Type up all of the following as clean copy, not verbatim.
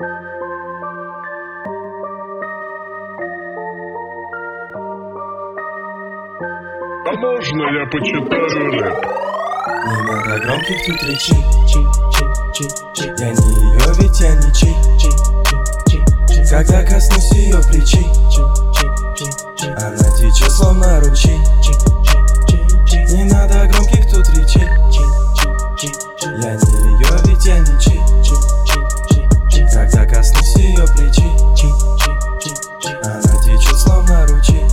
А можно я почитаю рэп? Не надо громких тут речей. Я не ее, ведь я не чей. Когда коснусь ее плечей, она течет словно ручей. Не надо громких тут речей. Я не ее, ведь я не чей. Когда коснусь ее плечей, она течет словно ручей.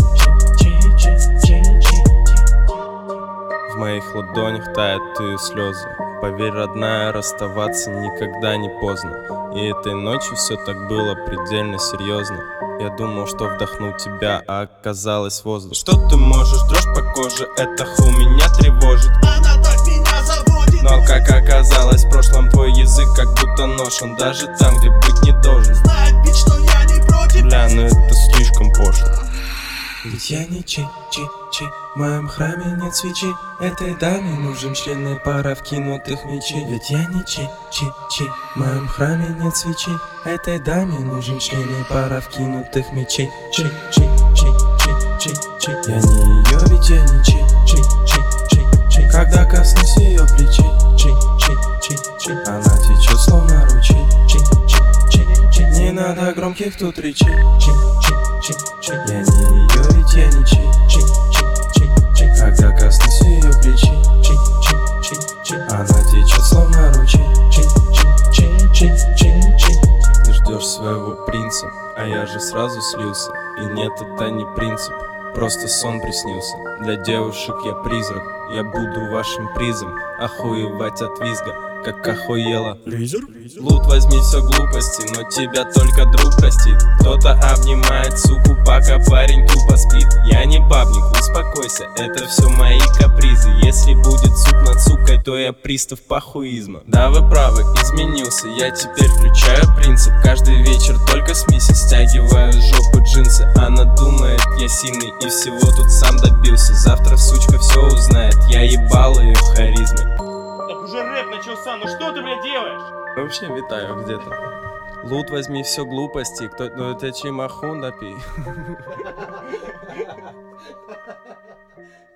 В моих ладонях тают ее слезы. Поверь, родная, расставаться никогда не поздно. И этой ночью все так было предельно серьезно. Я думал, что вдохну тебя, а оказалось воздух. Что ты можешь, дрожь по коже, это ху меня тревожит. Она так меня заводит. Но как оказалось, в прошлом твой язык как будто нож. Он даже там, где быть не должен. Знает ведь, что я не против. Бля, ну это слишком пошло. Ведь я не чей. В моем храме нет свечей. Этой даме нужен член и пара вкинутых мечей. Ведь я не чей. В моем храме нет свечей. Этой даме нужен член и пара вкинутых мечей. Я не ее, ведь я не чей. Когда коснусь ее плечей, она течет словно ручей. Не надо громких тут речей. Я не ее, ведь я не чей. Когда коснусь ее плечей, она течет словно ручей. Ты ждешь своего принца, а я же сразу слился. И нет, это не принцип, просто сон приснился. Для девушек я призрак, я буду вашим призом. Охуевать от визга, как охуела Лизер? Лут, возьми все глупости, но тебя только друг простит. Кто-то обнимает суку, пока парень тупо спит. Я не бабник, успокойся, это все мои капризы. Если будет суд над сукой, то я пристав похуизма. Да, вы правы, изменился, я теперь включаю принцип. Каждый вечер только с миссис стягиваю с жопы джинсы. Она думает, я сильный и всего тут сам добился. Завтра сучка все узнает, я ебал ее харизмой. Так уже рэп начался, ну что ты, блядь, делаешь? Вообще витаю где-то. Лут, возьми все глупости, ну это чимаху напей.